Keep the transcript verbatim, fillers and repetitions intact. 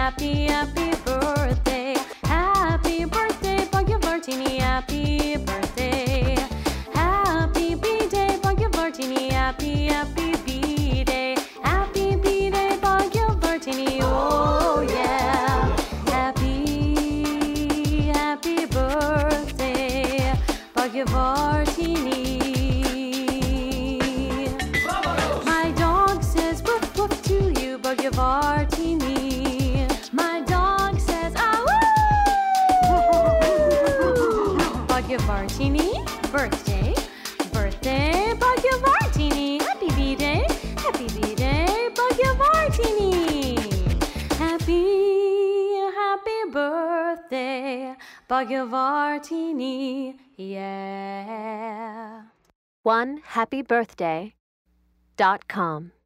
happy, happy birthday. Happy birthday, Bhagyavartini, happy birthday. Happy B-Day, Bhagyavartini, happy, happy B-Day. Happy B-Day, Bhagyavartini, oh yeah. Happy, happy birthday, Bhagyavartini. My dog says woof woof to you, Bhagyavartini. My dog says ah woo. Bhagyavartini, birthday, birthday, Bhagyavartini. Happy B-Day, happy B-Day, Bhagyavartini. Happy, happy birthday, Bhagyavartini, yeah. one happy birthday dot com